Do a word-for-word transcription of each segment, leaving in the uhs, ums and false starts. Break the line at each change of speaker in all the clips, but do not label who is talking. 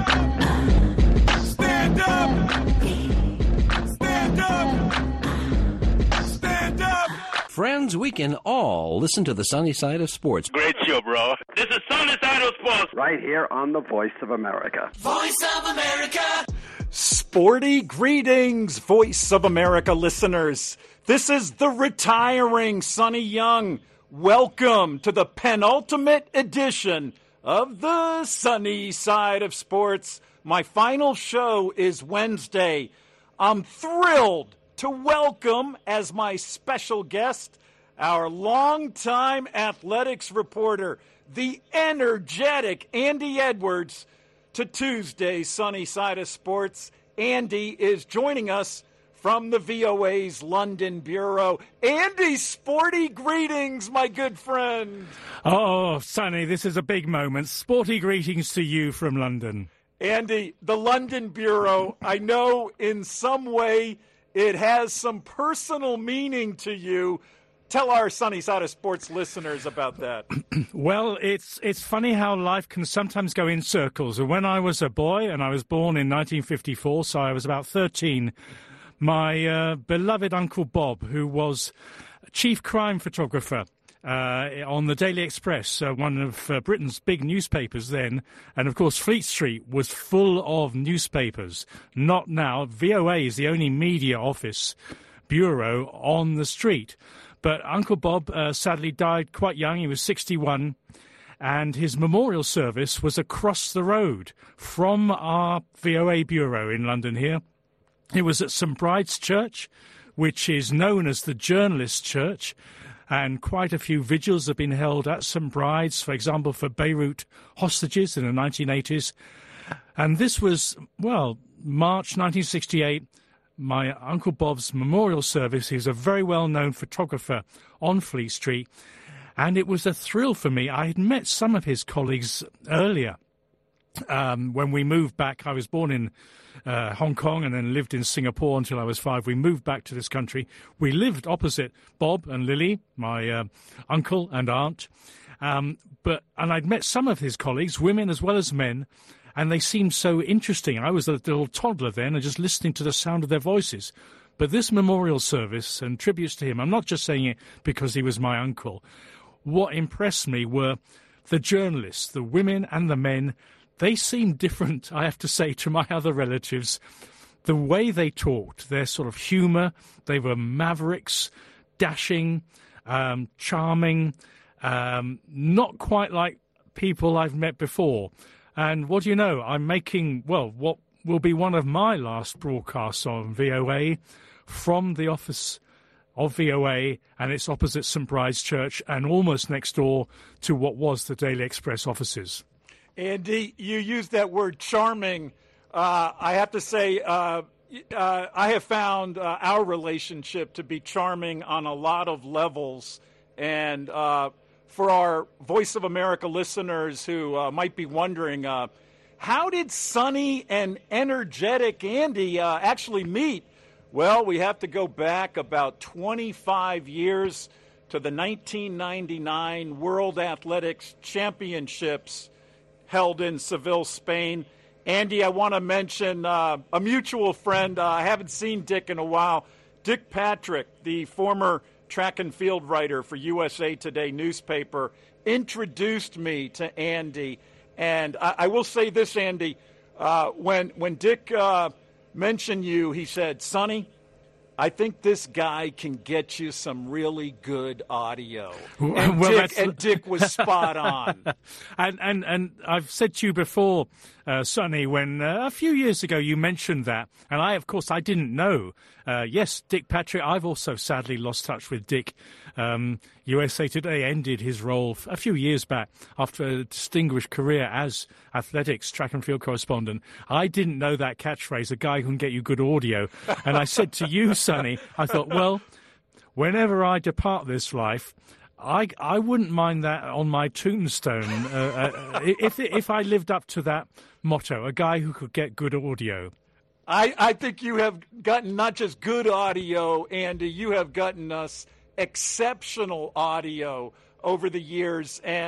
Stand up! Stand up! Stand up!
Friends, we can all listen to the sunny side of sports.
Great show, bro. This is Sunny Side of Sports.
Right here on the Voice of America.
Voice of America!
Sporty greetings, Voice of America listeners. This is the retiring Sonny Young. Welcome to the penultimate edition of the Sunny Side of Sports. My final show is Wednesday. I'm thrilled to welcome as my special guest our longtime athletics reporter, the energetic Andy Edwards, to Tuesday's Sunny Side of Sports. Andy is joining us from the V O A's London Bureau. Andy, sporty greetings, my good friend.
Oh, Sonny, this is a big moment. Sporty greetings to you from London.
Andy, the London Bureau, I know in some way it has some personal meaning to you. Tell our Sunny Side of Sports listeners about that.
Well, it's it's funny how life can sometimes go in circles. And when I was a boy, and I was born in nineteen fifty-four, so I was about thirteen, my uh, beloved Uncle Bob, who was chief crime photographer uh, on the Daily Express, uh, one of uh, Britain's big newspapers then, and of course Fleet Street was full of newspapers. Not now. V O A is the only media office bureau on the street. But Uncle Bob uh, sadly died quite young. He was sixty-one, and his memorial service was across the road from our V O A bureau in London here. It was at Saint Bride's Church, which is known as the Journalists' Church, and quite a few vigils have been held at Saint Bride's, for example, for Beirut hostages in the nineteen eighties. And this was, well, March nineteen sixty-eight, my Uncle Bob's memorial service. He was a very well-known photographer on Fleet Street, and it was a thrill for me. I had met some of his colleagues earlier. Um, when we moved back, I was born in uh, Hong Kong and then lived in Singapore until I was five. We moved back to this country. We lived opposite Bob and Lily, my uh, uncle and aunt. Um, but and I'd met some of his colleagues, women as well as men, and they seemed so interesting. I was a little toddler then and just listening to the sound of their voices. But this memorial service and tributes to him, I'm not just saying it because he was my uncle. What impressed me were the journalists, the women and the men. They seemed different, I have to say, to my other relatives. The way they talked, their sort of humour, they were mavericks, dashing, um, charming, um, not quite like people I've met before. And what do you know, I'm making, well, what will be one of my last broadcasts on V O A from the office of V O A, and it's opposite Saint Bride's Church and almost next door to what was the Daily Express offices.
Andy, you used that word charming. Uh, I have to say, uh, uh, I have found uh, our relationship to be charming on a lot of levels. And uh, for our Voice of America listeners who uh, might be wondering, uh, how did Sunny and energetic Andy uh, actually meet? Well, we have to go back about twenty-five years to the nineteen ninety-nine World Athletics Championships held in Seville, Spain. Andy, I want to mention uh, a mutual friend. Uh, I haven't seen Dick in a while. Dick Patrick, the former track and field writer for U S A Today newspaper, introduced me to Andy. And I, I will say this, Andy, uh, when, when Dick uh, mentioned you, he said, Sonny, I think this guy can get you some really good audio. And,
well,
Dick, and Dick was spot on.
and, and and I've said to you before, uh, Sonny, when uh, a few years ago you mentioned that, and I, of course, I didn't know. Uh, yes, Dick Patrick, I've also sadly lost touch with Dick. Um, U S A Today ended his role a few years back after a distinguished career as athletics track and field correspondent. I didn't know that catchphrase, a guy who can get you good audio. And I said to you, Sonny, I thought, well, whenever I depart this life, I, I wouldn't mind that on my tombstone uh, uh, if if I lived up to that motto, a guy who could get good audio.
I, I think you have gotten not just good audio, Andy, you have gotten us exceptional audio over the years. And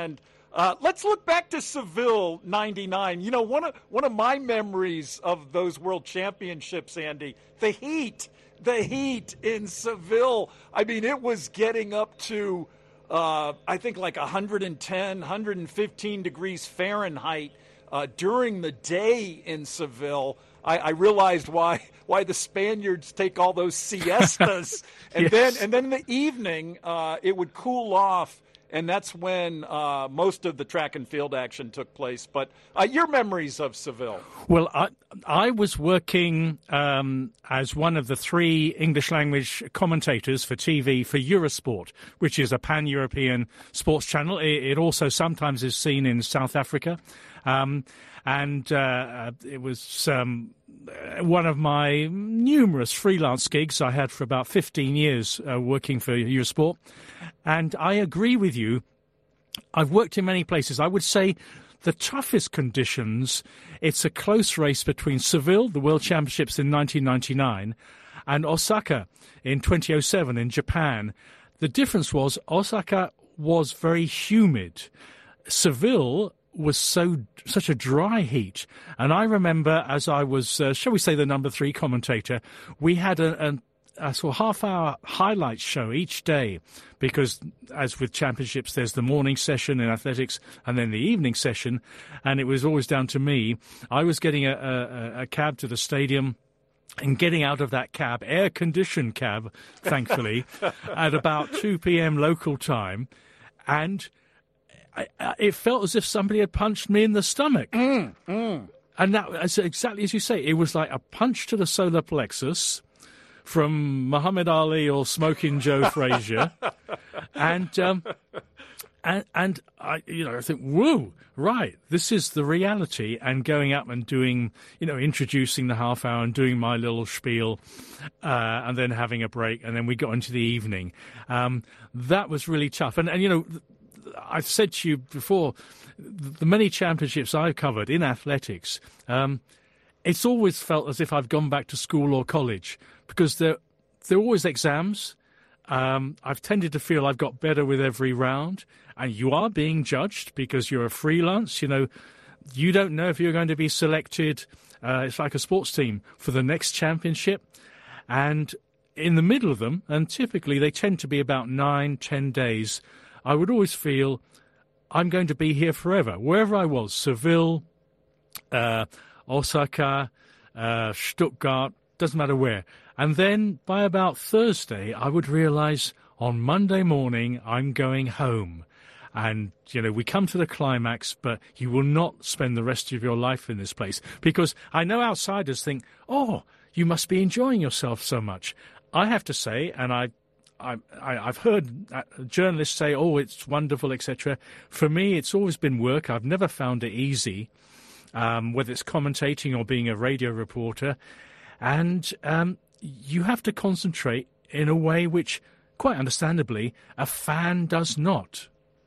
Uh, let's look back to Seville ninety-nine. You know, one of one of my memories of those World Championships, Andy, the heat, the heat in Seville. I mean, it was getting up to, uh, I think, like one ten, one fifteen degrees Fahrenheit uh, during the day in Seville. I, I realized why why the Spaniards take all those siestas, and
Yes.
then and then in the evening uh, it would cool off. And that's when uh, most of the track and field action took place. But uh, your memories of Seville?
Well, I, I was working um, as one of the three English language commentators for T V for Eurosport, which is a pan-European sports channel. It, it also sometimes is seen in South Africa. Um, and uh, it was um, one of my numerous freelance gigs I had for about fifteen years uh, working for Eurosport. And I agree with you. I've worked in many places. I would say the toughest conditions, it's a close race between Seville, the World Championships in nineteen ninety-nine, and Osaka in twenty oh seven in Japan. The difference was Osaka was very humid. Seville was so such a dry heat. And I remember as I was, uh, shall we say, the number three commentator, we had a, a a sort of half-hour highlights show each day because, as with championships, there's the morning session in athletics and then the evening session, and it was always down to me. I was getting a, a, a cab to the stadium and getting out of that cab, air-conditioned cab, thankfully, at about two p.m. local time, and I, I, it felt as if somebody had punched me in the stomach.
Mm, mm.
And that, as exactly as you say, it was like a punch to the solar plexus from Muhammad Ali or Smoking Joe Frazier, and um, and and I, you know, I think, whoa, right, this is the reality. And going up and doing, you know, introducing the half hour and doing my little spiel, uh, and then having a break, and then we got into the evening. Um, that was really tough. And and you know, I've said to you before, the many championships I've covered in athletics, um, it's always felt as if I've gone back to school or college. Because there, there are always exams. Um, I've tended to feel I've got better with every round. And you are being judged because you're a freelance. You know, you don't know if you're going to be selected, uh, it's like a sports team, for the next championship. And in the middle of them, and typically they tend to be about nine, ten days, I would always feel I'm going to be here forever. Wherever I was, Seville, uh, Osaka, uh, Stuttgart, doesn't matter where. And then by about Thursday, I would realize on Monday morning, I'm going home. And, you know, we come to the climax, but you will not spend the rest of your life in this place. Because I know outsiders think, oh, you must be enjoying yourself so much. I have to say, and I, I, I, I've heard journalists say, oh, it's wonderful, et cetera. For me, it's always been work. I've never found it easy, um, whether it's commentating or being a radio reporter. And um, you have to concentrate in a way which, quite understandably, a fan does not.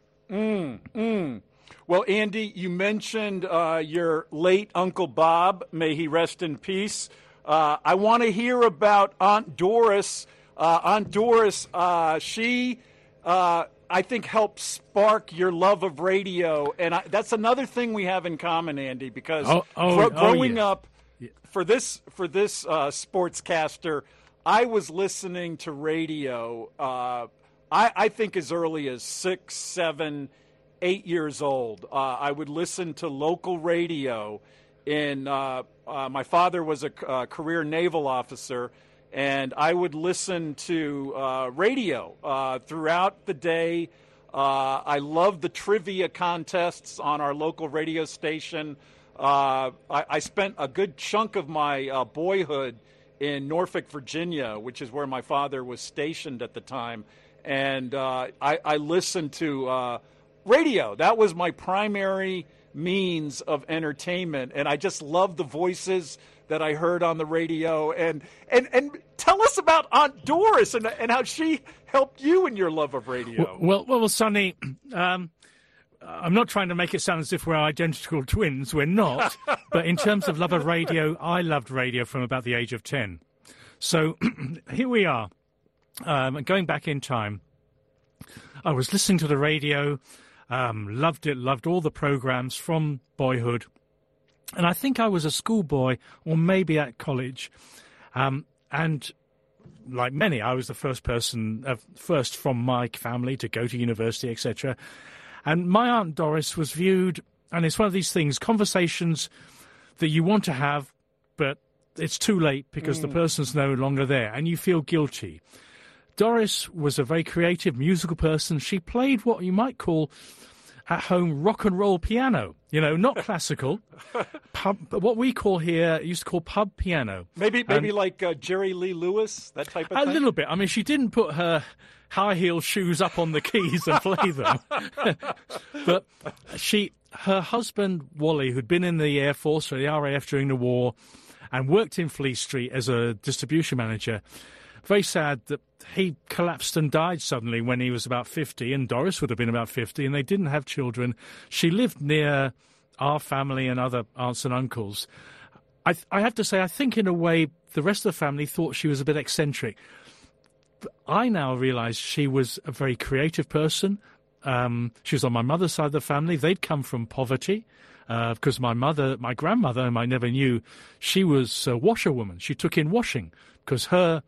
Mm, mm. Well, Andy, you mentioned uh, your late Uncle Bob. May he rest in peace. Uh, I want to hear about Aunt Doris. Uh, Aunt Doris, uh, she, uh, I think, helped spark your love of radio. And I, that's another thing we have in common, Andy, because
oh, oh,
gro-
oh,
growing
yeah.
up, For this for this uh, sportscaster, I was listening to radio, uh, I, I think as early as six, seven, eight years old. Uh, I would listen to local radio. In uh, uh, my father was a uh, career naval officer, and I would listen to uh, radio uh, throughout the day. Uh, I loved the trivia contests on our local radio station. Uh, I, I spent a good chunk of my uh, boyhood in Norfolk, Virginia, which is where my father was stationed at the time. And uh, I, I listened to uh, radio. That was my primary means of entertainment. And I just loved the voices that I heard on the radio. And and, and tell us about Aunt Doris and, and how she helped you in your love of radio.
Well, well, well Sonny, um, I'm not trying to make it sound as if we're identical twins. We're not. But in terms of love of radio, I loved radio from about the age of ten. So here we are, um, going back in time. I was listening to the radio. Um, loved it, loved all the programs from boyhood. And I think I was a schoolboy or maybe at college. Um, and like many, I was the first person, uh, first from my family to go to university, et cetera. And my Aunt Doris was viewed, and it's one of these things, conversations that you want to have, but it's too late because mm. the person's no longer there, and you feel guilty. Doris was a very creative musical person. She played what you might call at home rock and roll piano, you know, not classical, pub, what we call here, used to call pub piano.
Maybe maybe
and
like uh, Jerry Lee Lewis, that type of
a
thing?
A little bit. I mean, she didn't put her high heel shoes up on the keys and play them. But she, her husband, Wally, who'd been in the Air Force or the R A F during the war and worked in Fleet Street as a distribution manager, very sad that he collapsed and died suddenly when he was about fifty, and Doris would have been about fifty, and they didn't have children. She lived near our family and other aunts and uncles. I, I have to say, I think in a way the rest of the family thought she was a bit eccentric. But I now realise she was a very creative person. Um, she was on my mother's side of the family. They'd come from poverty. Uh, because my mother, my grandmother, whom I never knew, she was a washerwoman. She took in washing because her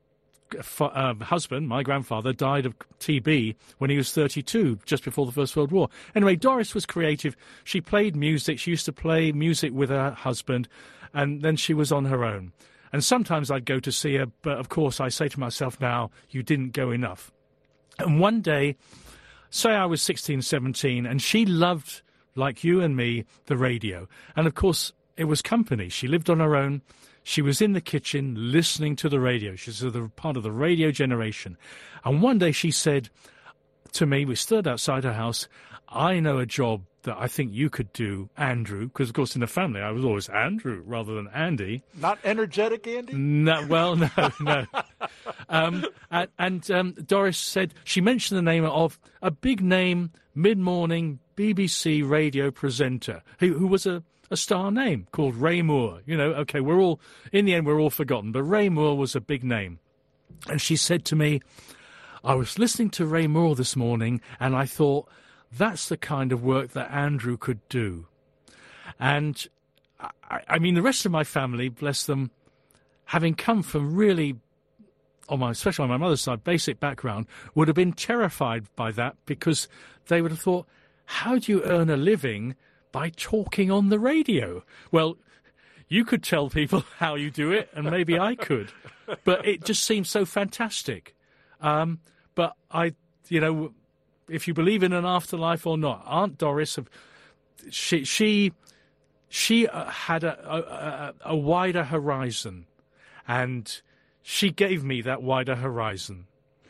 Uh, husband, my grandfather, died of T B when he was thirty-two, just before the First World War. Anyway, Doris was creative. She played music. She used to play music with her husband, and then she was on her own. And sometimes I'd go to see her, but of course I say to myself now, you didn't go enough. And one day, say I was sixteen, seventeen, and she loved, like you and me, the radio. And of course, it was company. She lived on her own. She was in the kitchen listening to the radio. She's a part of the radio generation. And one day she said to me, we stood outside her house, I know a job that I think you could do, Andrew, because, of course, in the family I was always Andrew rather than Andy.
Not energetic, Andy?
No, well, no, no. um, and and um, Doris said, she mentioned the name of a big-name, mid-morning B B C radio presenter who, who was a a star name called Ray Moore. You know, okay, we're all, in the end, we're all forgotten, but Ray Moore was a big name. And she said to me, I was listening to Ray Moore this morning, and I thought, that's the kind of work that Andrew could do. And, I, I mean, the rest of my family, bless them, having come from really, on my, especially on my mother's side, basic background, would have been terrified by that because they would have thought, how do you earn a living by talking on the radio? Well, you could tell people how you do it, and maybe I could. But it just seems so fantastic. Um, but I, you know, if you believe in an afterlife or not, Aunt Doris, she she she had a, a, a wider horizon, and she gave me that wider horizon.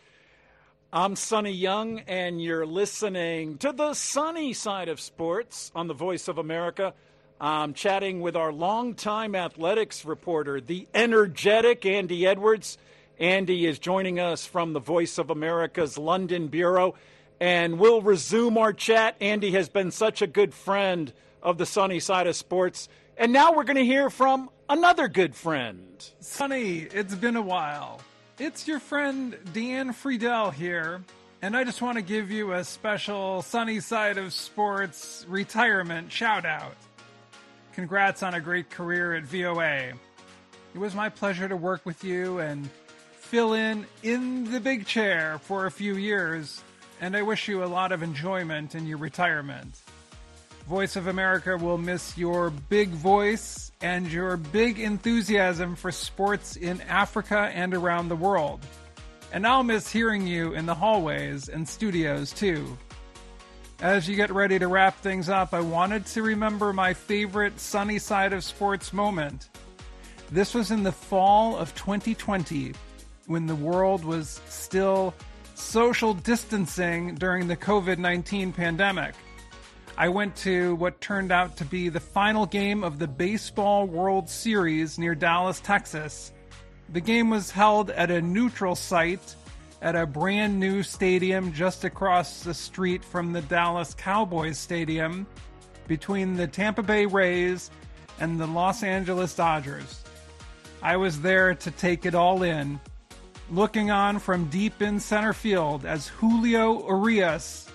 I'm Sonny Young, and you're listening to the sunny side of sports on the Voice of America. I'm chatting with our longtime athletics reporter, the energetic Andy Edwards. Andy is joining us from the Voice of America's London Bureau, and we'll resume our chat. Andy has been such a good friend of the sunny side of sports, and now we're going to hear from another good friend.
Sonny, it's been a while. It's your friend Deanne Friedel here, and I just want to give you a special Sunny Side of Sports retirement shout-out. Congrats on a great career at V O A. It was my pleasure to work with you and fill in in the big chair for a few years, and I wish you a lot of enjoyment in your retirement. Voice of America will miss your big voice and your big enthusiasm for sports in Africa and around the world. And I'll miss hearing you in the hallways and studios, too. As you get ready to wrap things up, I wanted to remember my favorite sunny side of sports moment. This was in the fall of twenty twenty, when the world was still social distancing during the covid nineteen pandemic. I went to what turned out to be the final game of the Baseball World Series near Dallas, Texas. The game was held at a neutral site at a brand new stadium just across the street from the Dallas Cowboys Stadium between the Tampa Bay Rays and the Los Angeles Dodgers. I was there to take it all in, looking on from deep in center field as Julio Urias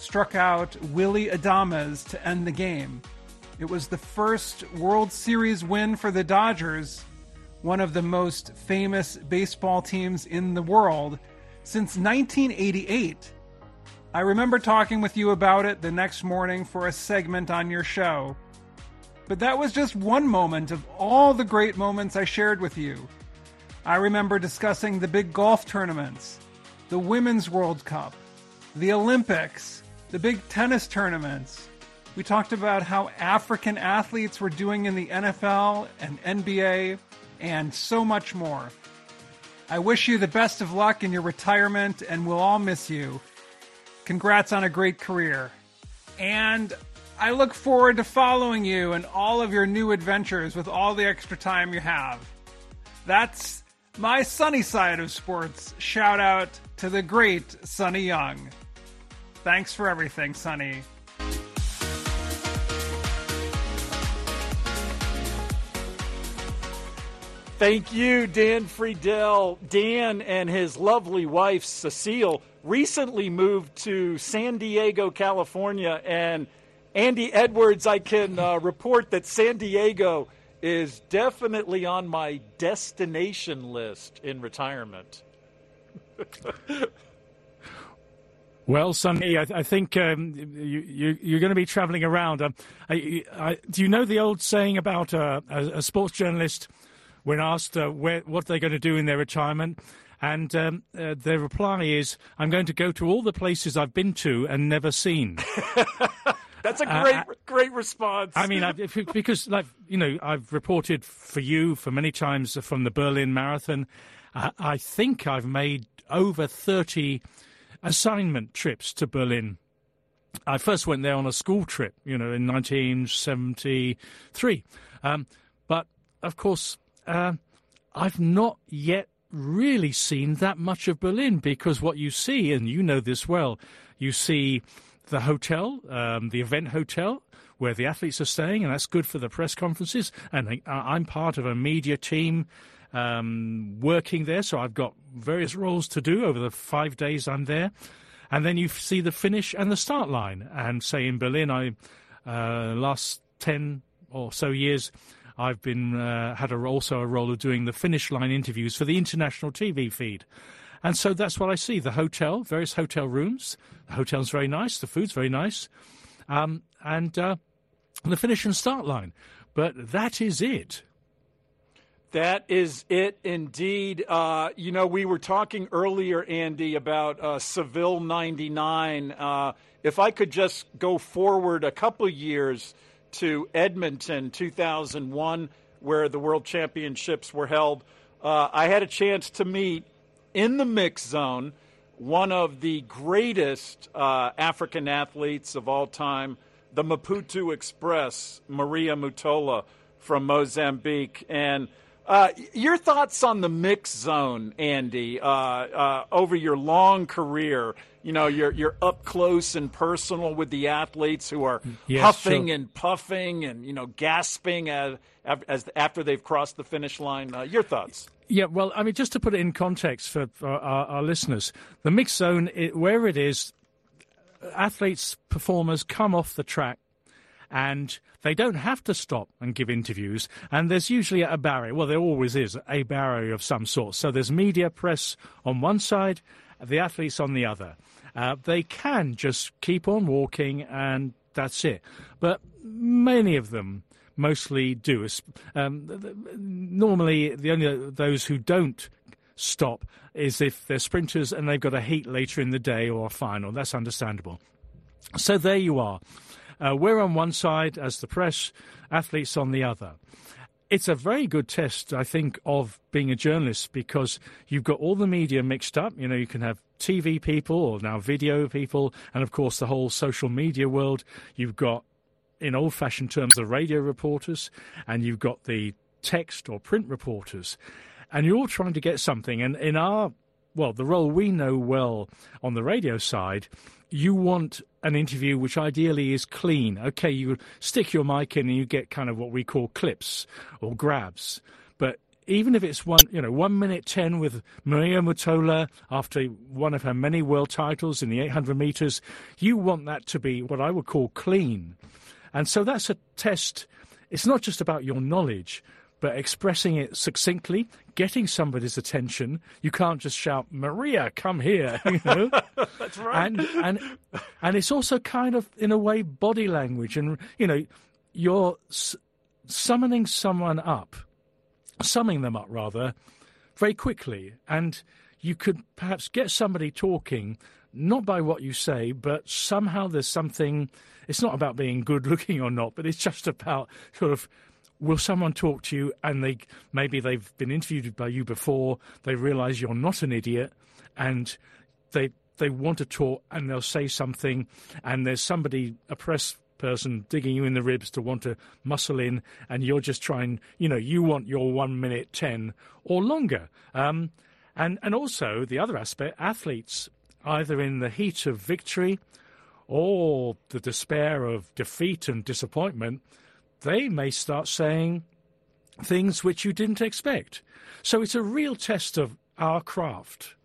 struck out Willie Adames to end the game. It was the first World Series win for the Dodgers, one of the most famous baseball teams in the world, since nineteen eighty-eight. I remember talking with you about it the next morning for a segment on your show. But that was just one moment of all the great moments I shared with you. I remember discussing the big golf tournaments, the Women's World Cup, the Olympics, the big tennis tournaments. We talked about how African athletes were doing in the N F L and N B A, and so much more. I wish you the best of luck in your retirement, and we'll all miss you. Congrats on a great career. And I look forward to following you and all of your new adventures with all the extra time you have. That's my sunny side of sports. Shout out to the great Sonny Young. Thanks for everything, Sonny.
Thank you, Dan Friedel. Dan and his lovely wife, Cecile, recently moved to San Diego, California, and Andy Edwards, I can uh, report that San Diego is definitely on my destination list in retirement.
Well, Sonny, I, I think um, you, you, you're going to be traveling around. Um, I, I, do you know the old saying about uh, a, a sports journalist when asked uh, where, what they're going to do in their retirement? And um, uh, their reply is, I'm going to go to all the places I've been to and never seen.
That's a great,
uh,
great response.
I mean, I've, if, because, like, you know, I've reported for you for many times from the Berlin Marathon. Uh, I think I've made over thirty assignment trips to Berlin. I first went there on a school trip, you know, in nineteen seventy-three. Um, but, of course, uh, I've not yet really seen that much of Berlin, because what you see, and you know this well, you see the hotel, um, the event hotel, where the athletes are staying, and that's good for the press conferences. And I'm part of a media team um, working there, so I've got various roles to do over the five days I'm there. And then you see the finish and the start line. And say in Berlin, I uh, last ten or so years, I've been uh, had a, also a role of doing the finish line interviews for the international T V feed. And so that's what I see, the hotel, various hotel rooms. The hotel's very nice, the food's very nice, um, and uh, the finish and start line. But that is it.
That is it indeed. Uh, you know, we were talking earlier, Andy, about uh, Seville ninety-nine. Uh, if I could just go forward a couple years to Edmonton two thousand one, where the World Championships were held, uh, I had a chance to meet in the mix zone one of the greatest uh, African athletes of all time, the Maputo Express, Maria Mutola from Mozambique. And uh, your thoughts on the mix zone, Andy, uh, uh, over your long career. You know, you're you're up close and personal with the athletes who are
yes,
huffing
sure.
and puffing and, you know, gasping as, as after they've crossed the finish line. Uh, your thoughts?
Yeah, well, I mean, just to put it in context for, for our, our listeners, the mixed zone, it, where it is, athletes, performers come off the track and they don't have to stop and give interviews. And there's usually a barrier. Well, there always is a barrier of some sort. So there's media, press on one side, the athletes on the other. Uh, they can just keep on walking and that's it. But many of them mostly do. Um, normally, the only those who don't stop is if they're sprinters and they've got a heat later in the day or a final. That's understandable. So there you are. Uh, we're on one side as the press, athletes on the other. It's a very good test, I think, of being a journalist because you've got all the media mixed up. You know, you can have T V people or now video people and, of course, the whole social media world. You've got, in old-fashioned terms, the radio reporters, and you've got the text or print reporters. And you're all trying to get something. And in our, well, the role we know well on the radio side, you want an interview which ideally is clean. Okay, you stick your mic in and you get kind of what we call clips or grabs. But even if it's one, you know, one minute ten with Maria Mutola after one of her many world titles in the eight hundred meters, you want that to be what I would call clean. And so that's a test. It's not just about your knowledge, but expressing it succinctly, getting somebody's attention. You can't just shout, "Maria, come here," you know.
That's right.
And and and it's also kind of, in a way, body language. And, you know, you're s- summoning someone up, summing them up, rather, very quickly. And you could perhaps get somebody talking, not by what you say, but somehow there's something. It's not about being good-looking or not, but it's just about sort of, will someone talk to you, and they maybe they've been interviewed by you before, they realise you're not an idiot, and they they want to talk, and they'll say something, and there's somebody, a press person, digging you in the ribs to want to muscle in, and you're just trying, you know, you want your one minute ten or longer. Um, and, and also, the other aspect, athletes, either in the heat of victory or the despair of defeat and disappointment, they may start saying things which you didn't expect. So it's a real test of our craft.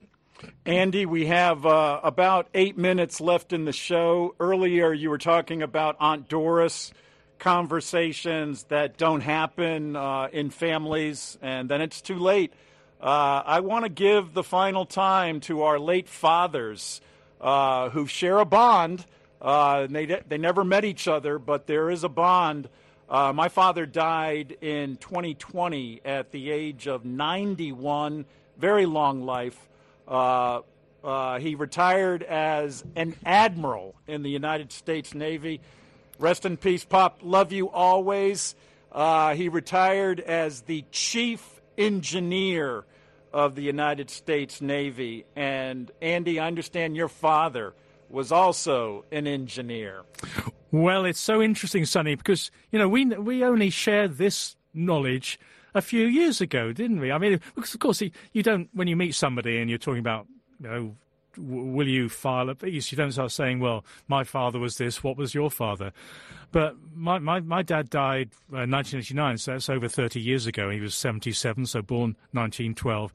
Andy, we have uh, about eight minutes left in the show. Earlier, you were talking about Aunt Doris, conversations that don't happen uh, in families, and then it's too late. Uh, I want to give the final time to our late fathers uh, who share a bond. Uh, they they never met each other, but there is a bond. Uh, my father died in twenty twenty at the age of ninety-one, very long life. Uh, uh, he retired as an admiral in the United States Navy. Rest in peace, Pop. Love you always. Uh, he retired as the chief engineer of the United States Navy. And, Andy, I understand your father was also an engineer.
Well, it's so interesting, Sonny, because, you know, we we only shared this knowledge a few years ago, didn't we? I mean, because, of course, you don't, when you meet somebody and you're talking about, you know, w- will you file a piece, you don't start saying, well, my father was this, what was your father? But my, my, my dad died in uh, nineteen eighty-nine, so that's over thirty years ago. He was seventy-seven, so born nineteen twelve.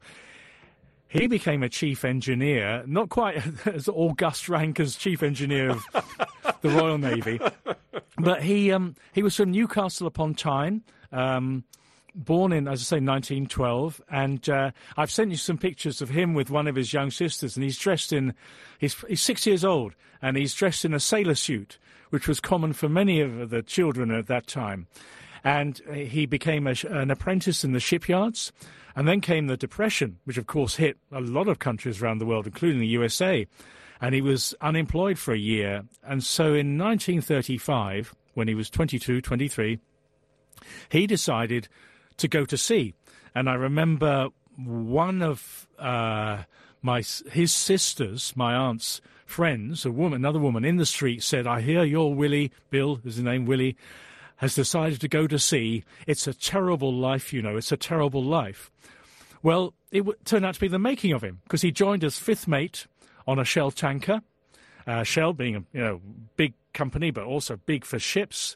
He became a chief engineer, not quite as august rank as chief engineer of the Royal Navy, but he um, he was from Newcastle upon Tyne, um, born in, as I say, nineteen twelve, and uh, I've sent you some pictures of him with one of his young sisters, and he's dressed in, he's, he's six years old, and he's dressed in a sailor suit, which was common for many of the children at that time. And he became a, an apprentice in the shipyards. And then came the Depression, which, of course, hit a lot of countries around the world, including the U S A. And he was unemployed for a year. And so in nineteen thirty-five, when he was twenty-two, twenty-three, he decided to go to sea. And I remember one of uh, my his sisters, my aunt's friends, a woman, another woman in the street said, "I hear your Willie," Bill is his name, Willie, has decided to go to sea. It's a terrible life, you know, it's a terrible life. Well, it w- turned out to be the making of him, because he joined as fifth mate on a Shell tanker, uh, Shell being a you know big company, but also big for ships.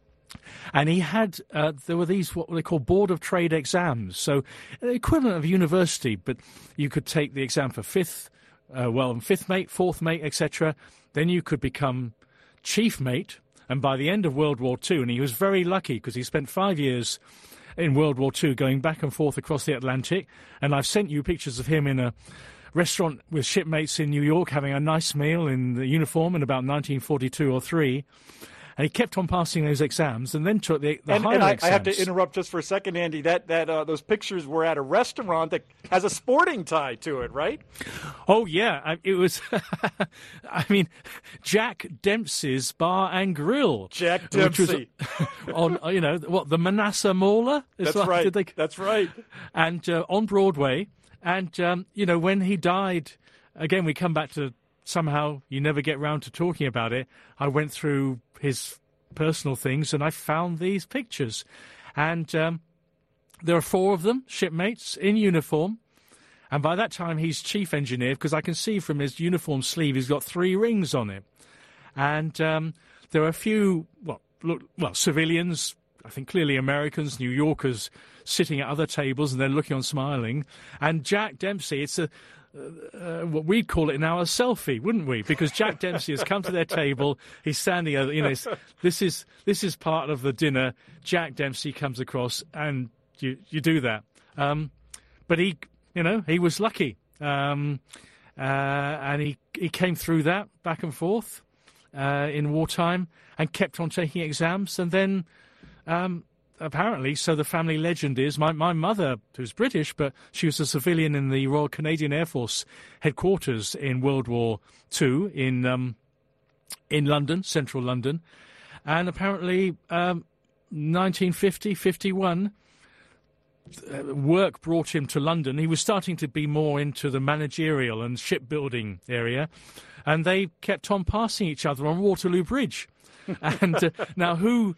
And he had, uh, there were these, what they call Board of Trade exams, so the equivalent of university, but you could take the exam for fifth, uh, well, fifth mate, fourth mate, et cetera. Then you could become chief mate, and by the end of World War Two, and he was very lucky because he spent five years in World War Two going back and forth across the Atlantic, and I've sent you pictures of him in a restaurant with shipmates in New York having a nice meal in the uniform in about nineteen forty-two or three. And he kept on passing those exams, and then took the, the
and,
higher
and I,
exams.
I have to interrupt just for a second, Andy. That that uh, those pictures were at a restaurant that has a sporting tie to it, right?
Oh yeah, I, it was. I mean, Jack Dempsey's Bar and Grill.
Jack
which was
Dempsey
on you know what the Manasseh Mauler.
That's
like,
right.
Did they,
That's right.
And uh, on Broadway, and um, you know when he died, again we come back to. Somehow you never get round to talking about it. I went through his personal things and I found these pictures. And um, there are four of them, shipmates, in uniform. And by that time he's chief engineer, because I can see from his uniform sleeve he's got three rings on it. And um, there are a few, well, look, well, civilians I think clearly Americans, New Yorkers sitting at other tables and then looking on smiling. And Jack Dempsey, it's a uh, what we'd call it now a selfie, wouldn't we? Because Jack Dempsey has come to their table. He's standing, you know, this is this is part of the dinner. Jack Dempsey comes across, and you you do that. Um, but he, you know, he was lucky, um, uh, and he he came through that back and forth uh, in wartime and kept on taking exams, and then. Um, Apparently, so the family legend is, my, my mother, who's British, but she was a civilian in the Royal Canadian Air Force headquarters in World War Two in um, in London, central London. And apparently, um, nineteen fifty, fifty-one, uh, work brought him to London. He was starting to be more into the managerial and shipbuilding area. And they kept on passing each other on Waterloo Bridge. And uh, now who...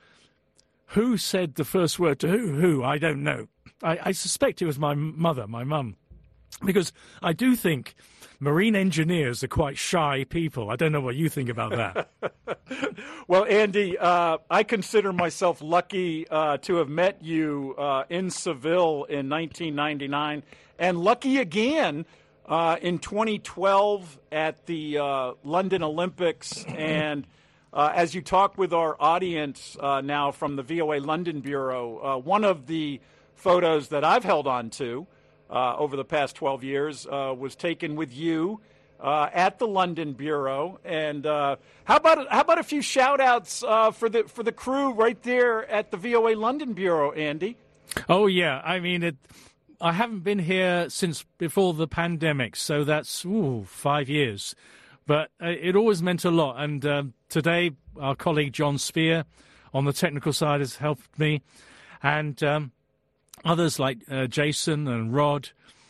Who said the first word to who? Who? I don't know. I, I suspect it was my mother, my mum. Because I do think marine engineers are quite shy people. I don't know what you think about that.
Well, Andy, uh, I consider myself lucky uh, to have met you uh, in Seville in nineteen ninety-nine, and lucky again uh, in twenty twelve at the uh, London Olympics. And Uh, as you talk with our audience uh, now from the V O A London Bureau, uh, one of the photos that I've held on to uh, over the past twelve years uh, was taken with you uh, at the London Bureau. And uh, how about how about a few shout-outs uh, for the for the crew right there at the V O A London Bureau, Andy?
Oh yeah, I mean it. I haven't been here since before the pandemic, so that's ooh, five years. But uh, it always meant a lot. And um, today, our colleague John Spear on the technical side has helped me. And um, others like uh, Jason and Rod,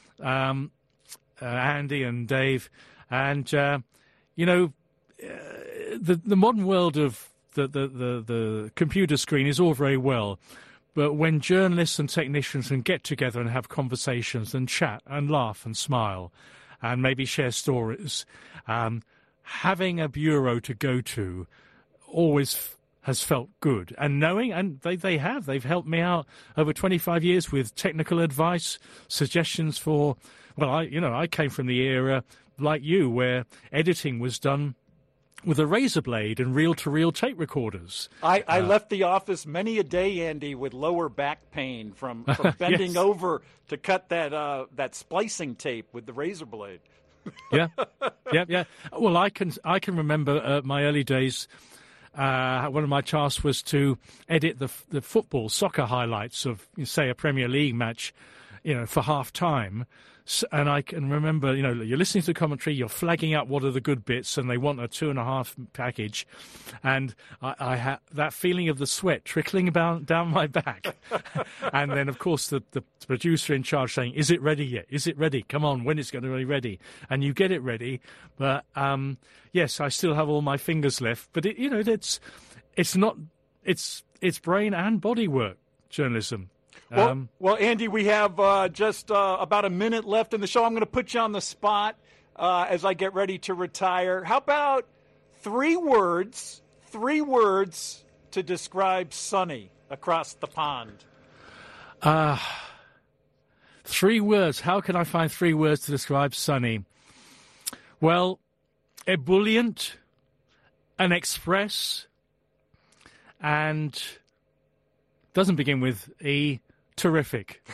um, uh, Andy and Dave. And, uh, you know, uh, the, the modern world of the, the, the, the computer screen is all very well. But when journalists and technicians can get together and have conversations and chat and laugh and smile and maybe share stories, Um, having a bureau to go to always f- has felt good. And knowing, and they, they have, they've helped me out over twenty-five years with technical advice, suggestions for, well, I, you know, I came from the era like you where editing was done with a razor blade and reel-to-reel tape recorders.
I, I
uh,
left the office many a day, Andy, with lower back pain from, from bending
Yes.
over to cut that uh, that splicing tape with the razor blade.
yeah, yeah, yeah. Well, I can I can remember uh, my early days. Uh, one of my tasks was to edit the the football, soccer highlights of, say, a Premier League match, you know, for half time. So, and I can remember, you know, you're listening to the commentary, you're flagging up what are the good bits, and they want a two and a half package. And I, I had that feeling of the sweat trickling down, down my back. And then, of course, the, the producer in charge saying, is it ready yet? Is it ready? Come on, when it's going to be ready? And you get it ready. But, um, yes, I still have all my fingers left. But, it, you know, it's it's not, it's it's brain and body work, journalism.
Well,
Um,
well, Andy, we have uh, just uh, about a minute left in the show. I'm going to put you on the spot uh, as I get ready to retire. How about three words, three words to describe Sonny across the pond?
Uh, three words. How can I find three words to describe Sonny? Well, ebullient, an express, and doesn't begin with E. Terrific.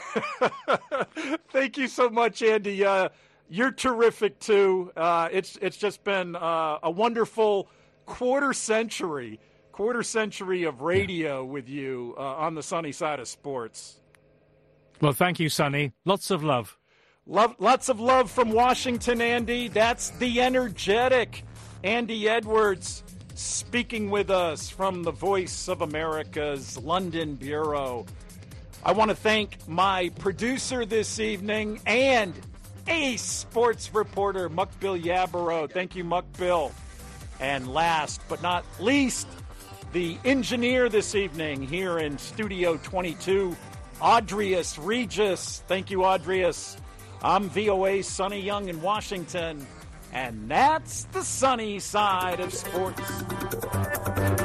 Thank you so much, Andy. Uh, you're terrific too. Uh, it's it's just been uh, a wonderful quarter century, quarter century of radio yeah. with you uh, on the sunny side of sports.
Well, thank you, Sonny. Lots of love.
Love, lots of love from Washington, Andy. That's the energetic Andy Edwards speaking with us from the Voice of America's London Bureau. I want to thank my producer this evening and ace sports reporter, Mukbil Yabaro. Thank you, Mukbil. And last but not least, the engineer this evening here in Studio twenty-two, Audrius Regis. Thank you, Audrius. I'm V O A's Sonny Young in Washington, and that's the sunny side of sports.